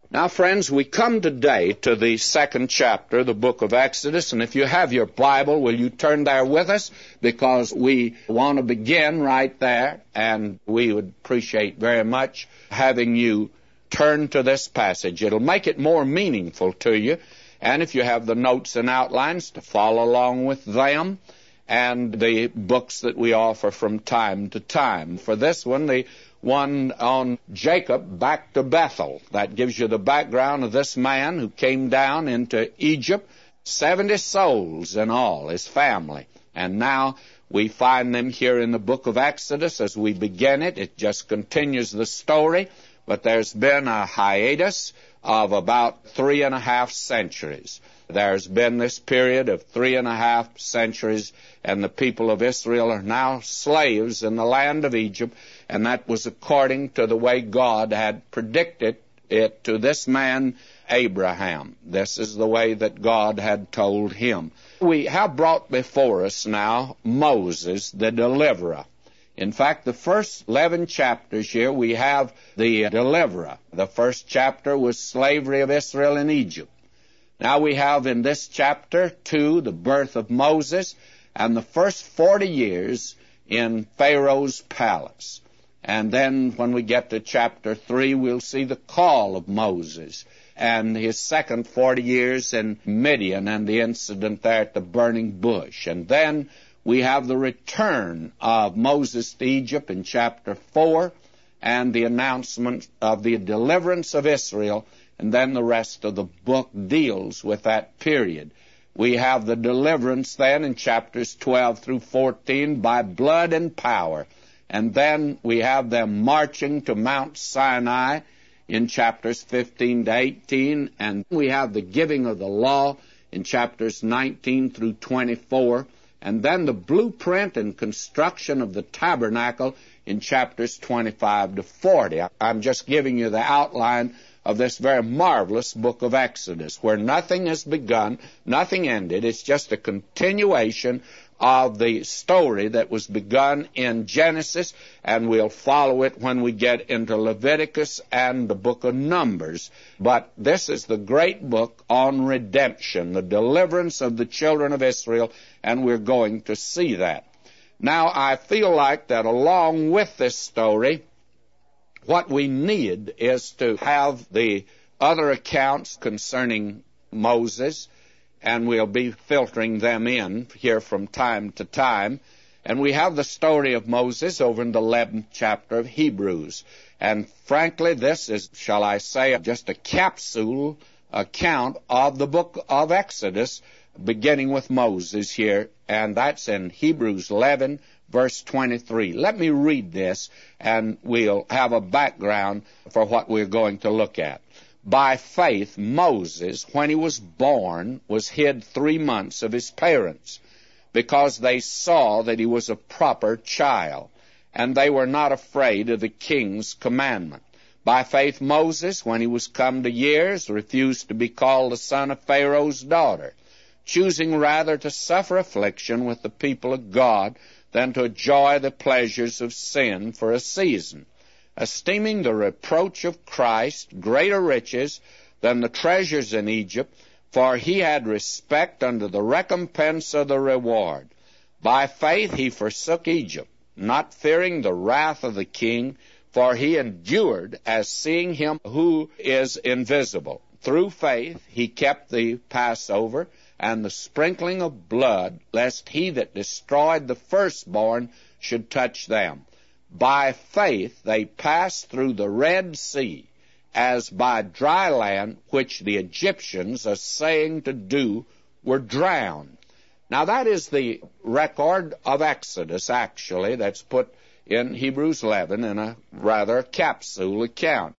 Now, friends, we come today to the second chapter of the book of Exodus, and if you have your Bible, will you turn there with us? Because we want to begin right there, and we would appreciate very much having you turn to this passage. It'll make it more meaningful to you, and if you have the notes and outlines, to follow along with them, and the books that we offer from time to time. For this one, the one on Jacob back to Bethel. That gives you the background of this man who came down into Egypt, 70 souls in all, his family. And now we find them here in the book of Exodus as we begin it. It just continues the story, but there's been a hiatus of about 3.5 centuries. There's been this period of 3.5 centuries, and the people of Israel are now slaves in the land of Egypt, and that was according to the way God had predicted it to this man, Abraham. This is the way that God had told him. We have brought before us now Moses, the deliverer. In fact, the first 11 chapters here, we have the deliverer. The first chapter was slavery of Israel in Egypt. Now we have in this chapter 2 the birth of Moses and the first 40 years in Pharaoh's palace. And then when we get to chapter 3, we'll see the call of Moses and his second 40 years in Midian and the incident there at the burning bush. And then we have the return of Moses to Egypt in chapter 4 and the announcement of the deliverance of Israel, and then the rest of the book deals with that period. We have the deliverance then in chapters 12 through 14 by blood and power. And then we have them marching to Mount Sinai in chapters 15 to 18. And we have the giving of the law in chapters 19 through 24. And then the blueprint and construction of the tabernacle in chapters 25 to 40. I'm just giving you the outline of this very marvelous book of Exodus, where nothing has begun, nothing ended. It's just a continuation of the story that was begun in Genesis, and we'll follow it when we get into Leviticus and the book of Numbers. But this is the great book on redemption, the deliverance of the children of Israel, and we're going to see that. Now, I feel like that along with this story, what we need is to have the other accounts concerning Moses, and we'll be filtering them in here from time to time. And we have the story of Moses over in the 11th chapter of Hebrews. And frankly, this is, shall I say, just a capsule account of the book of Exodus, beginning with Moses here, and that's in Hebrews 11, verse 23. Let me read this, and we'll have a background for what we're going to look at. By faith, Moses, when he was born, was hid 3 months of his parents, because they saw that he was a proper child, and they were not afraid of the king's commandment. By faith, Moses, when he was come to years, refused to be called the son of Pharaoh's daughter, choosing rather to suffer affliction with the people of God than to enjoy the pleasures of sin for a season, esteeming the reproach of Christ greater riches than the treasures in Egypt, for he had respect unto the recompense of the reward. By faith he forsook Egypt, not fearing the wrath of the king, for he endured as seeing him who is invisible. Through faith he kept the Passover and the sprinkling of blood, lest he that destroyed the firstborn should touch them. By faith they passed through the Red Sea, as by dry land, which the Egyptians, assaying to do, were drowned. Now that is the record of Exodus, actually, that's put in Hebrews 11 in a rather capsule account.